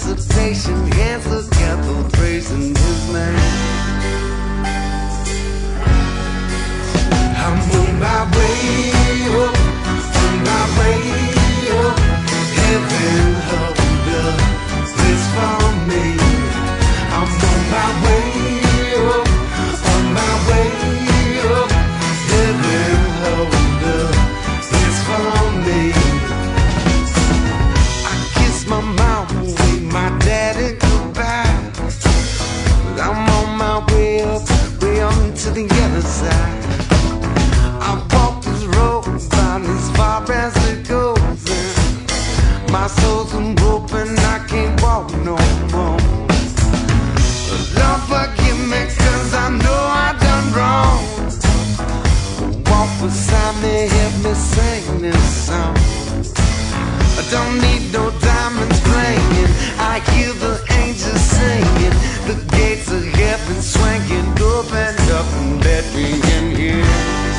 anticipation, hands together, praising His name. I'm on my way up, on my way up. Heaven held the place for me. I'm on my way up, on my way up. Heaven held the place for me. I kiss my mom, wave my daddy goodbye. But I'm on my way up to the other side. I walk this road about as far as it goes, and my soul's broken, I can't walk no more. Lord, forgive me, 'cause I know I done wrong. Walk beside me, help me sing this song. I don't need no diamonds playing, I hear the angels singing. The gates of heaven swinging, open up and let me in here.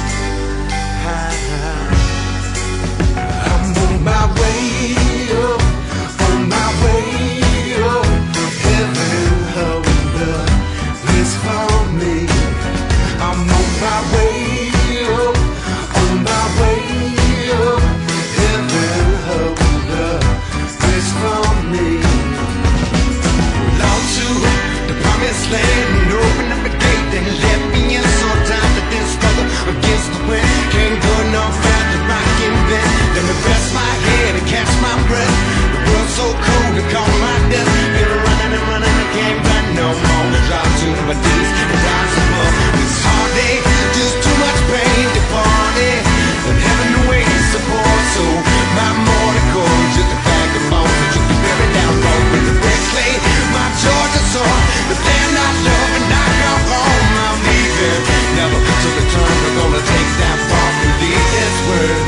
I'm on my way up, on my way up. Heaven held the place for me. I'm on my way up, on my way up. Heaven held the place for me. Long to the promised land, and open up the gate and let me in. So time to this struggle against the wind. Can't go no further, rockin' bend. Let me rest my head and catch my breath. The world's so cold to call my death. Been running and running, I can't run no more. Drop to my knees and die some more. This hard day, just too much pain to party. And heaven awaits support, so my morning cold, just a bag of bones that you can bury down low with the red clay. My Georgia soul, the land I love, and I come home. I'm leaving, never to return. We're gonna take that far and leave this world.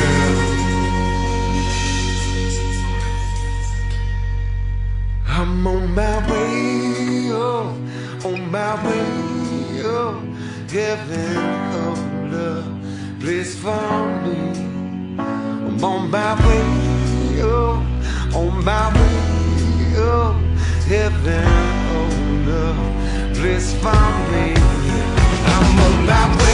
I'm on my way up, on my way up. Heaven of love, place for me. I'm on my way up, on my way up. Heaven of love, place for me. I'm on my way.